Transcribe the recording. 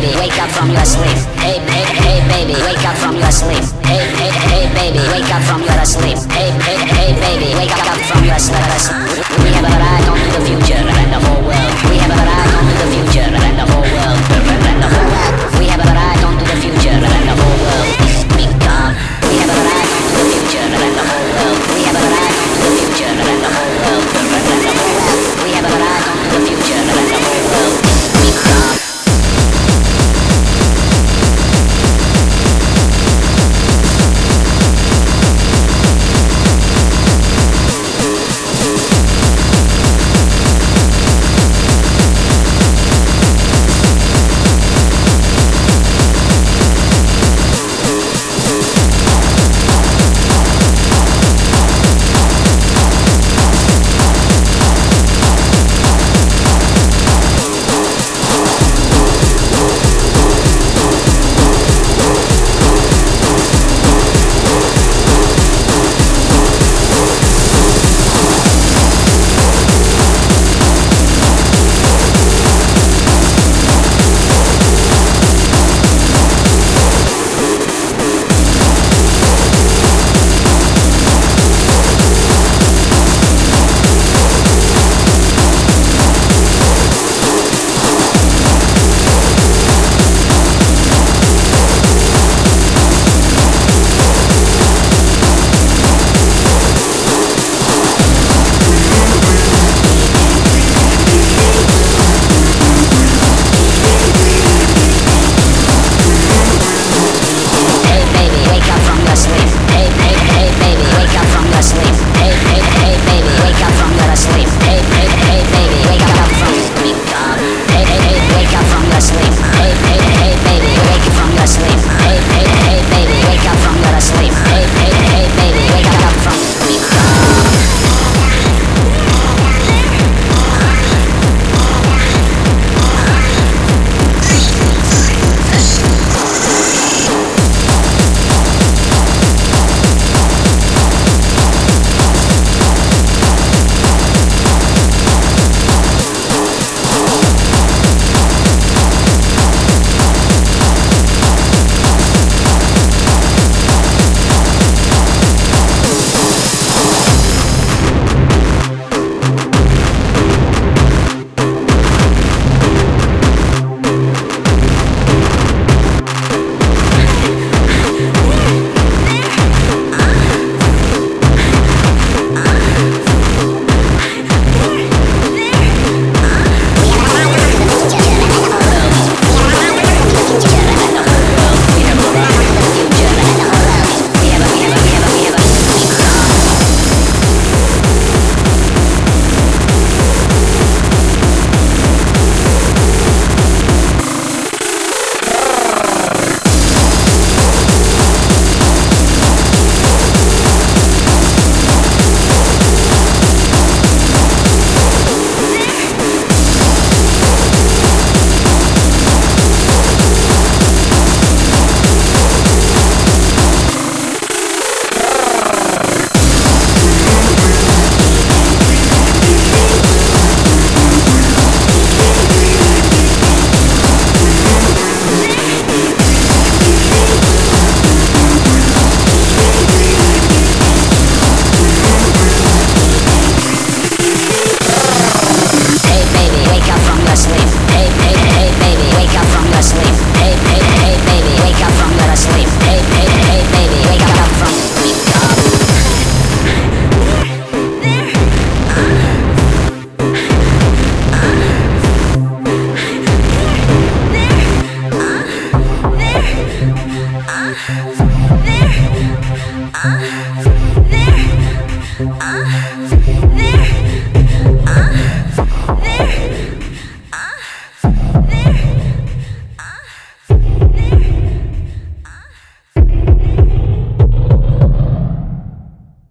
baby, wake up from your sleep. Hey, hey, hey, baby, wake up from your sleep. Hey, hey, hey, baby, wake up from your sleep. Hey, hey, hey, baby, wake up from your sleep. We have arrived onto the future and the whole world. We have arrived onto the future and the whole world. And the whole world. We have arrived onto the future and the whole world. Become. We have arrived onto the future and the whole world. We have arrived onto the future and the whole world. And the whole world. We have arrived onto the future and the whole world. Become. There.